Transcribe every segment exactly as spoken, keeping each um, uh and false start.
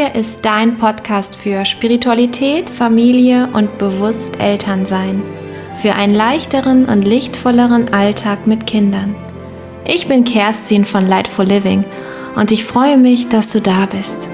Hier ist dein Podcast für Spiritualität, Familie und bewusst Elternsein. Für einen leichteren und lichtvolleren Alltag mit Kindern. Ich bin Kerstin von Lightful Living und ich freue mich, dass du da bist.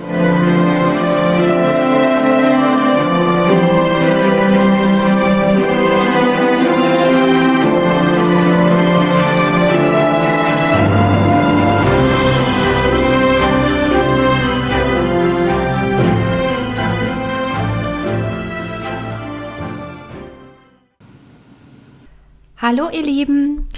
Hallo ihr Lieben,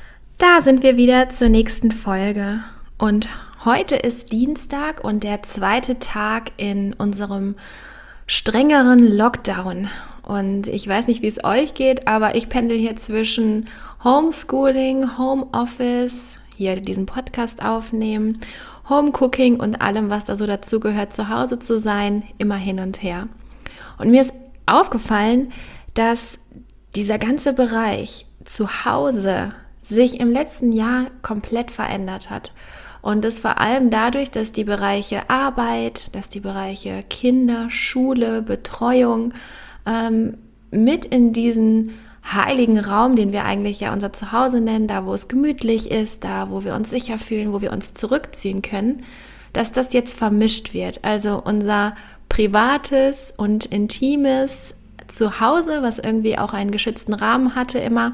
da sind wir wieder zur nächsten Folge und heute ist Dienstag und der zweite Tag in unserem strengeren Lockdown und ich weiß nicht, wie es euch geht, aber ich pendel hier zwischen Homeschooling, Homeoffice, hier diesen Podcast aufnehmen, Homecooking und allem, was da so dazu gehört, zu Hause zu sein, immer hin und her. Und mir ist aufgefallen, dass dieser ganze Bereich zu Hause sich im letzten Jahr komplett verändert hat. Und das vor allem dadurch, dass die Bereiche Arbeit, dass die Bereiche Kinder, Schule, Betreuung ähm, mit in diesen heiligen Raum, den wir eigentlich ja unser Zuhause nennen, da wo es gemütlich ist, da wo wir uns sicher fühlen, wo wir uns zurückziehen können, dass das jetzt vermischt wird. Also unser privates und intimes Zuhause, was irgendwie auch einen geschützten Rahmen hatte immer,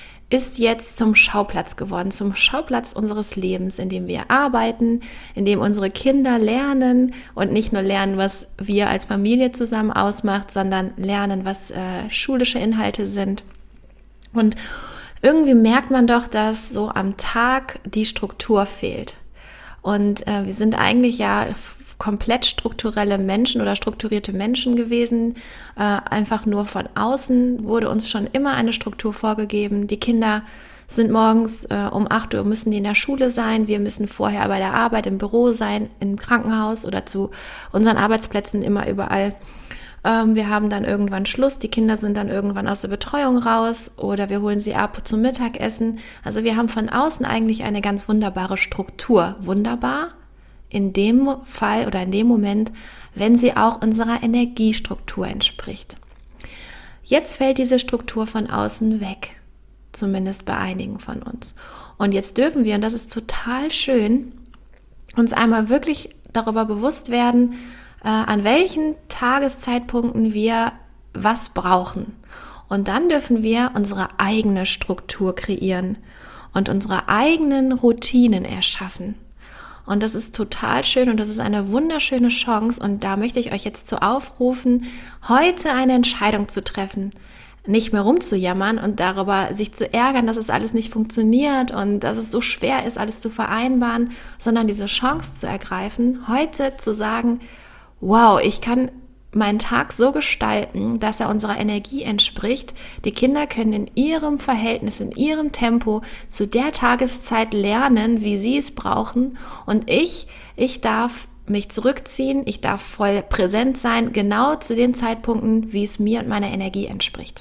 ist jetzt zum Schauplatz geworden, zum Schauplatz unseres Lebens, in dem wir arbeiten, in dem unsere Kinder lernen und nicht nur lernen, was wir als Familie zusammen ausmacht, sondern lernen, was äh, schulische Inhalte sind. Und irgendwie merkt man doch, dass so am Tag die Struktur fehlt. Und äh, wir sind eigentlich ja komplett strukturelle Menschen oder strukturierte Menschen gewesen. Äh, einfach nur von außen wurde uns schon immer eine Struktur vorgegeben. Die Kinder sind morgens äh, um acht Uhr müssen die in der Schule sein. Wir müssen vorher bei der Arbeit im Büro sein, im Krankenhaus oder zu unseren Arbeitsplätzen immer überall. Ähm, wir haben dann irgendwann Schluss. Die Kinder sind dann irgendwann aus der Betreuung raus oder wir holen sie ab zum Mittagessen. Also wir haben von außen eigentlich eine ganz wunderbare Struktur. Wunderbar? In dem Fall oder in dem Moment, wenn sie auch unserer Energiestruktur entspricht. Jetzt fällt diese Struktur von außen weg, zumindest bei einigen von uns. Und jetzt dürfen wir, und das ist total schön, uns einmal wirklich darüber bewusst werden, äh, an welchen Tageszeitpunkten wir was brauchen. Und dann dürfen wir unsere eigene Struktur kreieren und unsere eigenen Routinen erschaffen. Und das ist total schön und das ist eine wunderschöne Chance und da möchte ich euch jetzt zu aufrufen, heute eine Entscheidung zu treffen, nicht mehr rumzujammern und darüber sich zu ärgern, dass es alles nicht funktioniert und dass es so schwer ist, alles zu vereinbaren, sondern diese Chance zu ergreifen, heute zu sagen, wow, ich kann meinen Tag so gestalten, dass er unserer Energie entspricht. Die Kinder können in ihrem Verhältnis, in ihrem Tempo zu der Tageszeit lernen, wie sie es brauchen. Und ich, ich darf mich zurückziehen, ich darf voll präsent sein, genau zu den Zeitpunkten, wie es mir und meiner Energie entspricht.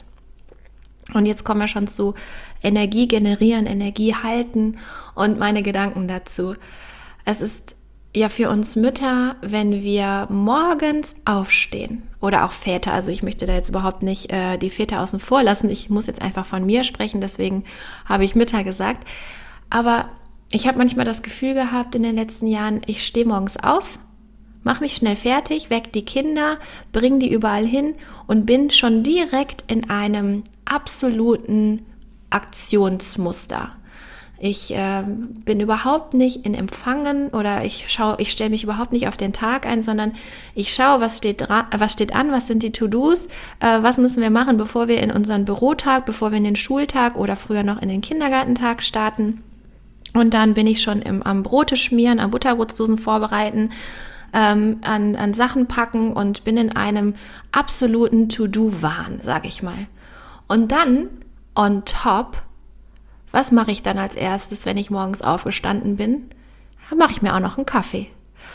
Und jetzt kommen wir schon zu Energie generieren, Energie halten und meine Gedanken dazu. Es ist ja für uns Mütter, wenn wir morgens aufstehen oder auch Väter, also ich möchte da jetzt überhaupt nicht äh, die Väter außen vor lassen, ich muss jetzt einfach von mir sprechen, deswegen habe ich Mütter gesagt, aber ich habe manchmal das Gefühl gehabt in den letzten Jahren, ich stehe morgens auf, mache mich schnell fertig, weck die Kinder, bringe die überall hin und bin schon direkt in einem absoluten Aktionsmuster. Ich äh, bin überhaupt nicht in Empfangen oder ich schaue, ich stelle mich überhaupt nicht auf den Tag ein, sondern ich schaue, was steht dran, was steht an, was sind die To-Dos, äh, was müssen wir machen, bevor wir in unseren Bürotag, bevor wir in den Schultag oder früher noch in den Kindergartentag starten. Und dann bin ich schon im, am Brote schmieren, am Butterbrotsdosen vorbereiten, ähm, an, an Sachen packen und bin in einem absoluten To-Do-Wahn, sag ich mal. Und dann on top, was mache ich dann als erstes, wenn ich morgens aufgestanden bin? Dann mache ich mir auch noch einen Kaffee.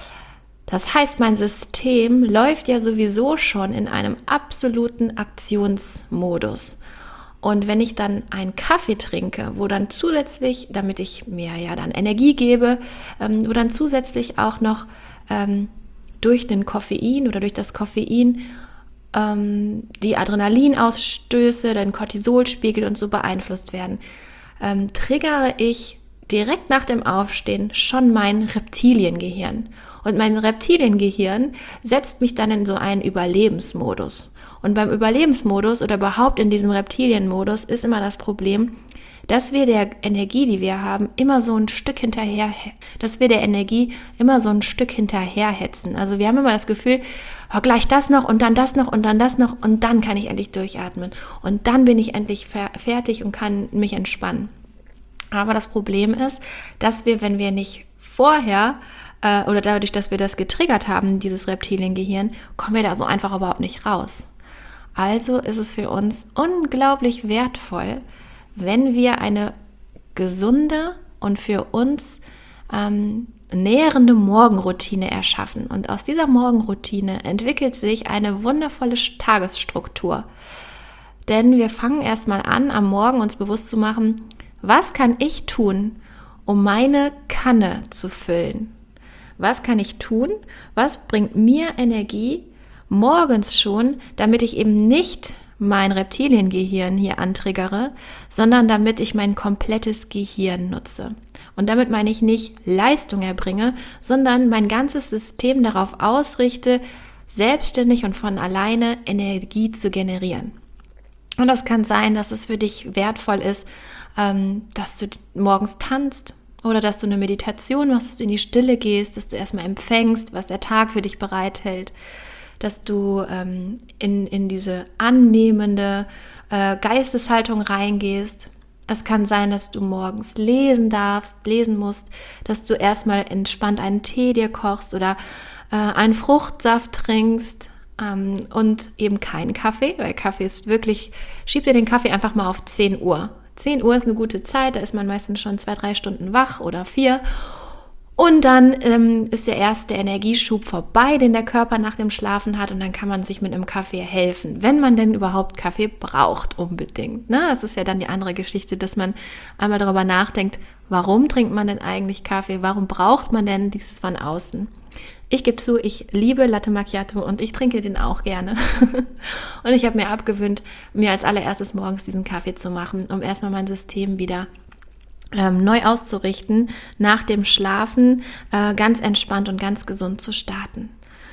Das heißt, mein System läuft ja sowieso schon in einem absoluten Aktionsmodus. Und wenn ich dann einen Kaffee trinke, wo dann zusätzlich, damit ich mir ja dann Energie gebe, ähm, wo dann zusätzlich auch noch ähm, durch den Koffein oder durch das Koffein ähm, die Adrenalinausstöße, den Cortisolspiegel und so beeinflusst werden, ähm, triggere ich direkt nach dem Aufstehen schon mein Reptiliengehirn. Und mein Reptiliengehirn setzt mich dann in so einen Überlebensmodus. Und beim Überlebensmodus oder überhaupt in diesem Reptilienmodus ist immer das Problem, dass wir der Energie, die wir haben, immer so ein Stück hinterher, dass wir der Energie immer so ein Stück hinterherhetzen. Also wir haben immer das Gefühl, oh, gleich das noch und dann das noch und dann das noch und dann kann ich endlich durchatmen. Und dann bin ich endlich fer- fertig und kann mich entspannen. Aber das Problem ist, dass wir, wenn wir nicht vorher äh, oder dadurch, dass wir das getriggert haben, dieses Reptiliengehirn, kommen wir da so einfach überhaupt nicht raus. Also ist es für uns unglaublich wertvoll, wenn wir eine gesunde und für uns ähm, nährende Morgenroutine erschaffen. Und aus dieser Morgenroutine entwickelt sich eine wundervolle Tagesstruktur. Denn wir fangen erstmal an, am Morgen uns bewusst zu machen, was kann ich tun, um meine Kanne zu füllen? Was kann ich tun? Was bringt mir Energie morgens schon, damit ich eben nicht mein Reptiliengehirn hier antriggere, sondern damit ich mein komplettes Gehirn nutze. Und damit meine ich nicht Leistung erbringe, sondern mein ganzes System darauf ausrichte, selbstständig und von alleine Energie zu generieren. Und das kann sein, dass es für dich wertvoll ist, ähm, dass du morgens tanzt oder dass du eine Meditation machst, dass du in die Stille gehst, dass du erstmal empfängst, was der Tag für dich bereithält, dass du ähm, in, in diese annehmende äh, Geisteshaltung reingehst. Es kann sein, dass du morgens lesen darfst, lesen musst, dass du erstmal entspannt einen Tee dir kochst oder äh, einen Fruchtsaft trinkst ähm, und eben keinen Kaffee, weil Kaffee ist wirklich, schieb dir den Kaffee einfach mal auf zehn Uhr. zehn Uhr ist eine gute Zeit, da ist man meistens schon zwei, drei Stunden wach oder vier. Und dann ähm, ist der erste Energieschub vorbei, den der Körper nach dem Schlafen hat, und dann kann man sich mit einem Kaffee helfen, wenn man denn überhaupt Kaffee braucht unbedingt. Ne? Das ist ja dann die andere Geschichte, dass man einmal darüber nachdenkt, warum trinkt man denn eigentlich Kaffee, warum braucht man denn dieses von außen? Ich gebe zu, ich liebe Latte Macchiato und ich trinke den auch gerne. Und ich habe mir abgewöhnt, mir als allererstes morgens diesen Kaffee zu machen, um erstmal mein System wieder ähm, neu auszurichten, nach dem Schlafen äh, ganz entspannt und ganz gesund zu starten.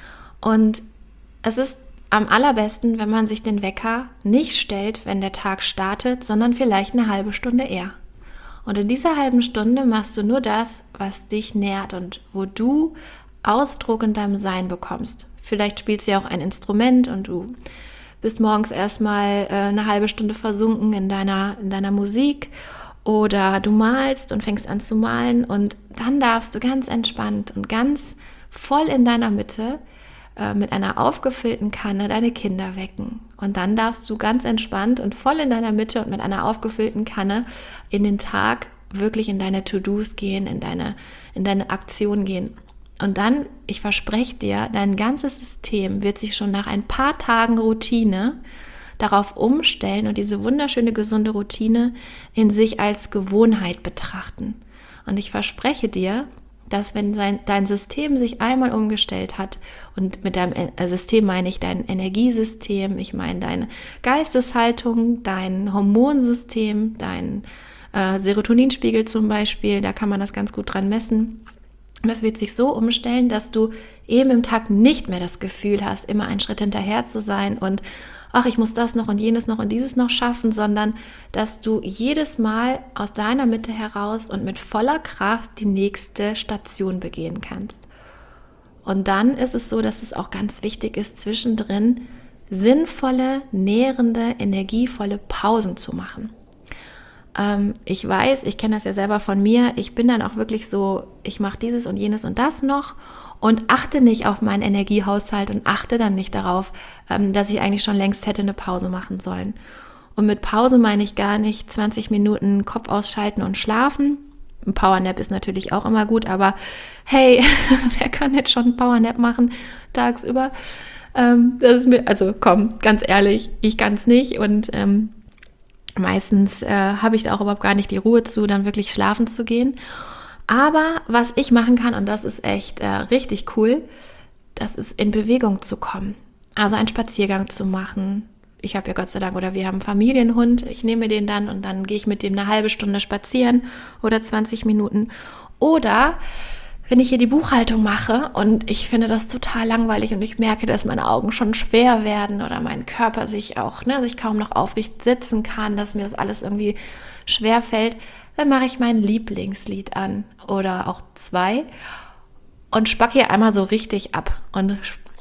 Und es ist am allerbesten, wenn man sich den Wecker nicht stellt, wenn der Tag startet, sondern vielleicht eine halbe Stunde eher. Und in dieser halben Stunde machst du nur das, was dich nährt und wo du Ausdruck in deinem Sein bekommst. Vielleicht spielst du ja auch ein Instrument und du bist morgens erstmal äh, eine halbe Stunde versunken in deiner, in deiner Musik, oder du malst und fängst an zu malen, und dann darfst du ganz entspannt und ganz voll in deiner Mitte äh, mit einer aufgefüllten Kanne deine Kinder wecken. Und dann darfst du ganz entspannt und voll in deiner Mitte und mit einer aufgefüllten Kanne in den Tag wirklich in deine To-Dos gehen, in deine, in deine Aktion gehen. Und dann, ich verspreche dir, dein ganzes System wird sich schon nach ein paar Tagen Routine darauf umstellen und diese wunderschöne, gesunde Routine in sich als Gewohnheit betrachten. Und ich verspreche dir, dass wenn dein, dein System sich einmal umgestellt hat, und mit deinem System meine ich dein Energiesystem, ich meine deine Geisteshaltung, dein Hormonsystem, dein äh, Serotoninspiegel zum Beispiel, da kann man das ganz gut dran messen. Das wird sich so umstellen, dass du eben im Tag nicht mehr das Gefühl hast, immer einen Schritt hinterher zu sein und ach, ich muss das noch und jenes noch und dieses noch schaffen, sondern dass du jedes Mal aus deiner Mitte heraus und mit voller Kraft die nächste Station begehen kannst. Und dann ist es so, dass es auch ganz wichtig ist, zwischendrin sinnvolle, nährende, energievolle Pausen zu machen. Ich weiß, ich kenne das ja selber von mir, ich bin dann auch wirklich so, ich mache dieses und jenes und das noch und achte nicht auf meinen Energiehaushalt und achte dann nicht darauf, dass ich eigentlich schon längst hätte eine Pause machen sollen. Und mit Pause meine ich gar nicht zwanzig Minuten Kopf ausschalten und schlafen. Ein Powernap ist natürlich auch immer gut, aber hey, wer kann jetzt schon einen Powernap machen tagsüber? Das ist mir, also komm, ganz ehrlich, ich kann es nicht, und ähm, meistens äh, habe ich da auch überhaupt gar nicht die Ruhe zu, dann wirklich schlafen zu gehen. Aber was ich machen kann, und das ist echt äh, richtig cool, das ist in Bewegung zu kommen. Also einen Spaziergang zu machen. Ich habe ja Gott sei Dank, oder wir haben einen Familienhund, ich nehme den dann und dann gehe ich mit dem eine halbe Stunde spazieren oder zwanzig Minuten. Oder wenn ich hier die Buchhaltung mache und ich finde das total langweilig und ich merke, dass meine Augen schon schwer werden oder mein Körper sich auch, ne, sich kaum noch aufrecht sitzen kann, dass mir das alles irgendwie schwer fällt, dann mache ich mein Lieblingslied an oder auch zwei und spacke hier einmal so richtig ab und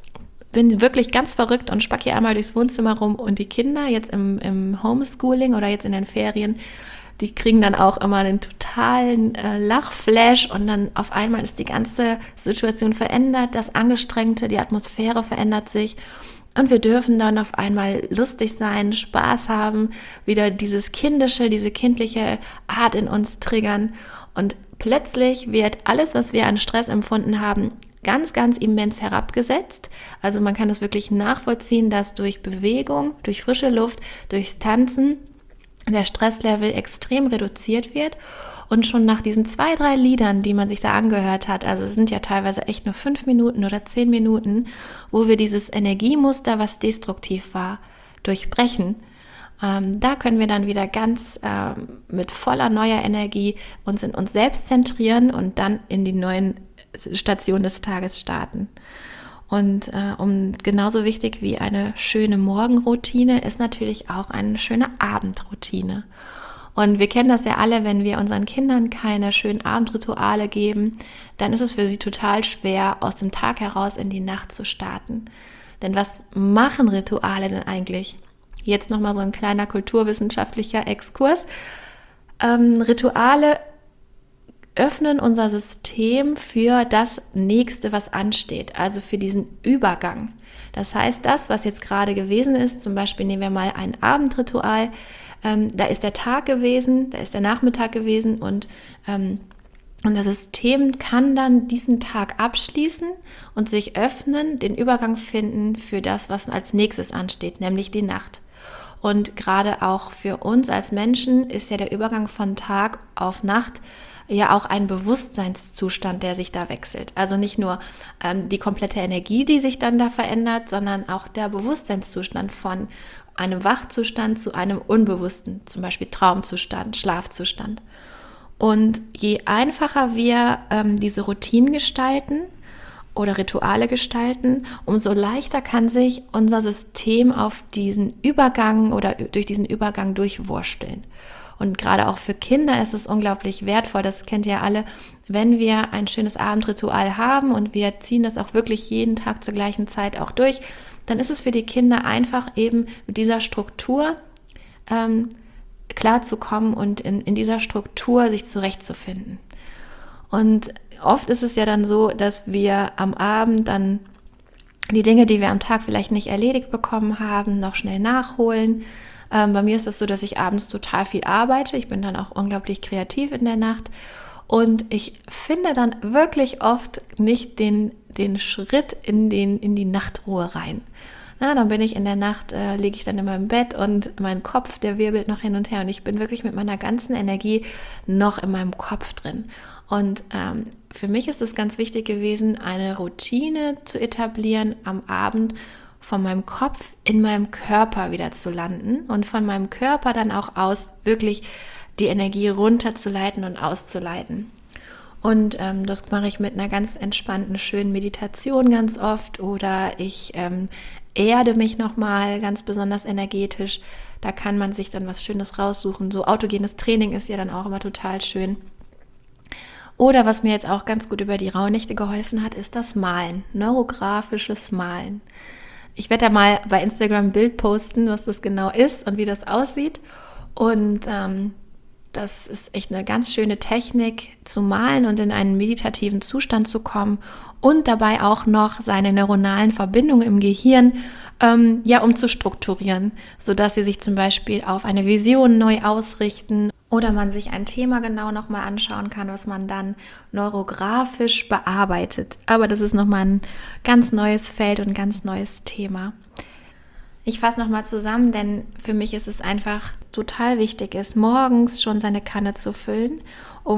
bin wirklich ganz verrückt und spacke hier einmal durchs Wohnzimmer rum und die Kinder jetzt im, im Homeschooling oder jetzt in den Ferien, die kriegen dann auch immer einen totalen äh, Lachflash und dann auf einmal ist die ganze Situation verändert, das Angestrengte, die Atmosphäre verändert sich und wir dürfen dann auf einmal lustig sein, Spaß haben, wieder dieses Kindische, diese kindliche Art in uns triggern und plötzlich wird alles, was wir an Stress empfunden haben, ganz, ganz immens herabgesetzt. Also man kann das wirklich nachvollziehen, dass durch Bewegung, durch frische Luft, durchs Tanzen der Stresslevel extrem reduziert wird. Und schon nach diesen zwei, drei Liedern, die man sich da angehört hat, also es sind ja teilweise echt nur fünf Minuten oder zehn Minuten, wo wir dieses Energiemuster, was destruktiv war, durchbrechen, ähm, da können wir dann wieder ganz ähm, mit voller neuer Energie uns in uns selbst zentrieren und dann in die neuen Station des Tages starten. Und äh, um genauso wichtig wie eine schöne Morgenroutine ist natürlich auch eine schöne Abendroutine. Und wir kennen das ja alle, wenn wir unseren Kindern keine schönen Abendrituale geben, dann ist es für sie total schwer, aus dem Tag heraus in die Nacht zu starten. Denn was machen Rituale denn eigentlich? Jetzt nochmal so ein kleiner kulturwissenschaftlicher Exkurs. Ähm, Rituale öffnen unser System für das Nächste, was ansteht, also für diesen Übergang. Das heißt, das, was jetzt gerade gewesen ist, zum Beispiel nehmen wir mal ein Abendritual, ähm, da ist der Tag gewesen, da ist der Nachmittag gewesen und ähm, unser System kann dann diesen Tag abschließen und sich öffnen, den Übergang finden für das, was als nächstes ansteht, nämlich die Nacht. Und gerade auch für uns als Menschen ist ja der Übergang von Tag auf Nacht ja auch ein Bewusstseinszustand, der sich da wechselt. Also nicht nur ähm, die komplette Energie, die sich dann da verändert, sondern auch der Bewusstseinszustand von einem Wachzustand zu einem unbewussten, zum Beispiel Traumzustand, Schlafzustand. Und je einfacher wir ähm, diese Routinen gestalten oder Rituale gestalten, umso leichter kann sich unser System auf diesen Übergang oder durch diesen Übergang durchwursteln. Und gerade auch für Kinder ist es unglaublich wertvoll, das kennt ihr alle, wenn wir ein schönes Abendritual haben und wir ziehen das auch wirklich jeden Tag zur gleichen Zeit auch durch, dann ist es für die Kinder einfach eben mit dieser Struktur ähm, klarzukommen und in, in dieser Struktur sich zurechtzufinden. Und oft ist es ja dann so, dass wir am Abend dann die Dinge, die wir am Tag vielleicht nicht erledigt bekommen haben, noch schnell nachholen. Ähm, bei mir ist es so, dass ich abends total viel arbeite. Ich bin dann auch unglaublich kreativ in der Nacht. Und ich finde dann wirklich oft nicht den, den Schritt in, den, in die Nachtruhe rein. Na, dann bin ich in der Nacht, äh, liege ich dann in meinem Bett und mein Kopf, der wirbelt noch hin und her. Und ich bin wirklich mit meiner ganzen Energie noch in meinem Kopf drin. Und ähm, für mich ist es ganz wichtig gewesen, eine Routine zu etablieren am Abend, von meinem Kopf in meinem Körper wieder zu landen und von meinem Körper dann auch aus wirklich die Energie runterzuleiten und auszuleiten. Und ähm, das mache ich mit einer ganz entspannten, schönen Meditation ganz oft oder ich ähm, erde mich nochmal ganz besonders energetisch. Da kann man sich dann was Schönes raussuchen. So autogenes Training ist ja dann auch immer total schön. Oder was mir jetzt auch ganz gut über die Rauhnächte geholfen hat, ist das Malen, neurografisches Malen. Ich werde da mal bei Instagram ein Bild posten, was das genau ist und wie das aussieht. Und ähm, das ist echt eine ganz schöne Technik, zu malen und in einen meditativen Zustand zu kommen und dabei auch noch seine neuronalen Verbindungen im Gehirn ähm, ja umzustrukturieren, sodass sie sich zum Beispiel auf eine Vision neu ausrichten oder man sich ein Thema genau nochmal anschauen kann, was man dann neurografisch bearbeitet. Aber das ist nochmal ein ganz neues Feld und ein ganz neues Thema. Ich fasse nochmal zusammen, denn für mich ist es einfach total wichtig, ist morgens schon seine Kanne zu füllen, um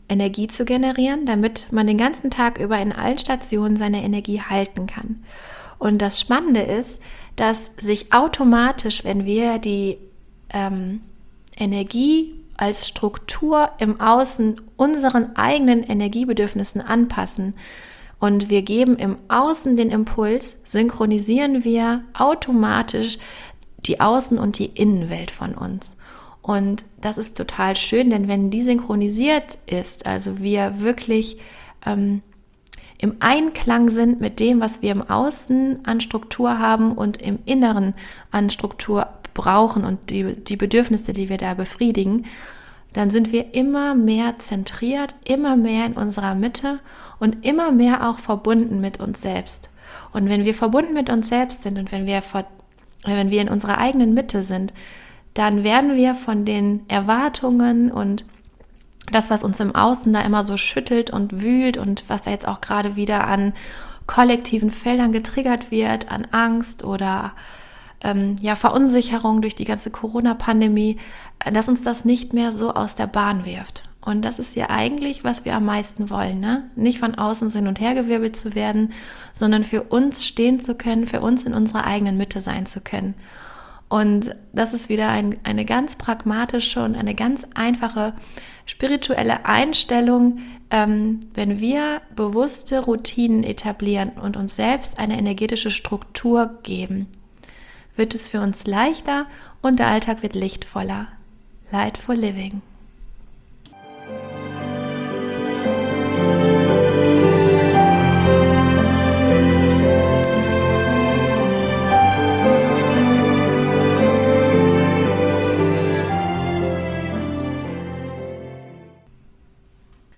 Energie zu generieren, damit man den ganzen Tag über in allen Stationen seine Energie halten kann. Und das Spannende ist, dass sich automatisch, wenn wir die ähm, Energie als Struktur im Außen unseren eigenen Energiebedürfnissen anpassen und wir geben im Außen den Impuls, synchronisieren wir automatisch die Außen- und die Innenwelt von uns. Und das ist total schön, denn wenn die synchronisiert ist, also wir wirklich ähm, im Einklang sind mit dem, was wir im Außen an Struktur haben und im Inneren an Struktur brauchen und die, die Bedürfnisse, die wir da befriedigen, dann sind wir immer mehr zentriert, immer mehr in unserer Mitte und immer mehr auch verbunden mit uns selbst. Und wenn wir verbunden mit uns selbst sind und wenn wir, wenn wir in unserer eigenen Mitte sind, dann werden wir von den Erwartungen und das, was uns im Außen da immer so schüttelt und wühlt und was da jetzt auch gerade wieder an kollektiven Feldern getriggert wird, an Angst oder ähm, ja, Verunsicherung durch die ganze Corona-Pandemie, dass uns das nicht mehr so aus der Bahn wirft. Und das ist ja eigentlich, was wir am meisten wollen, ne? Nicht von außen so hin und her gewirbelt zu werden, sondern für uns stehen zu können, für uns in unserer eigenen Mitte sein zu können. Und das ist wieder ein, eine ganz pragmatische und eine ganz einfache spirituelle Einstellung, ähm, wenn wir bewusste Routinen etablieren und uns selbst eine energetische Struktur geben, wird es für uns leichter und der Alltag wird lichtvoller. Lightful Living.